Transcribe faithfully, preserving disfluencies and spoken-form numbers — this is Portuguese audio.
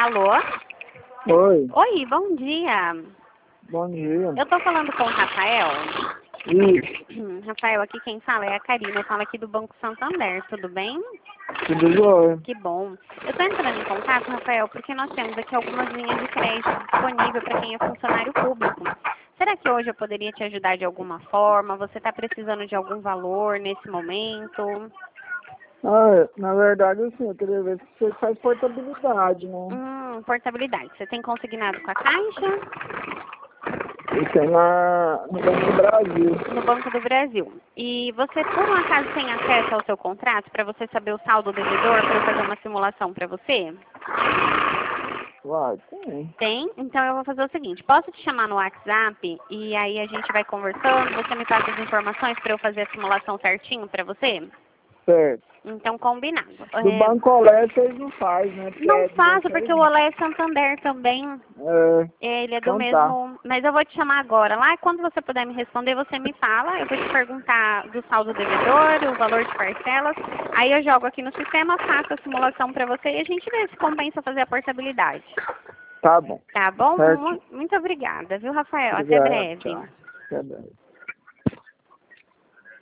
Alô? Oi, Oi, bom dia. bom dia. Eu tô falando com o Rafael. Isso, Rafael, aqui quem fala é a Karina. Eu falo aqui do Banco Santander, tudo bem? tudo jóia. Que bom. Eu tô entrando em contato, Rafael, porque nós temos aqui algumas linhas de crédito disponíveis para quem é funcionário público. Será que hoje eu poderia te ajudar de alguma forma? Você está precisando de algum valor nesse momento? Ah, é, na verdade, assim, eu queria ver se você faz portabilidade, né? Hum, portabilidade. Você tem consignado com a Caixa? Isso é na, no Banco do Brasil. No Banco do Brasil. E você, por um acaso, tem acesso ao seu contrato para você saber o saldo devedor para eu fazer uma simulação para você? Vai, tem. Tem? Então eu vou fazer o seguinte, posso te chamar no WhatsApp e aí a gente vai conversando, você me passa as informações para eu fazer a simulação certinho para você? Certo. Então, combinado. Do É, Banco Olé vocês não fazem, né? Porque não é de faço, vocês, porque o né? Olé é Santander também. É, Ele é do então tá. mesmo... Mas eu vou te chamar agora. Lá, e quando você puder me responder, você me fala. Eu vou te perguntar do saldo devedor, o valor de parcelas. Aí eu jogo aqui no sistema, faço a simulação para você e a gente vê se compensa fazer a portabilidade. Tá bom. Tá bom? Certo. Mu- Muito obrigada, viu, Rafael? Até Obrigado, breve. tchau. Até breve.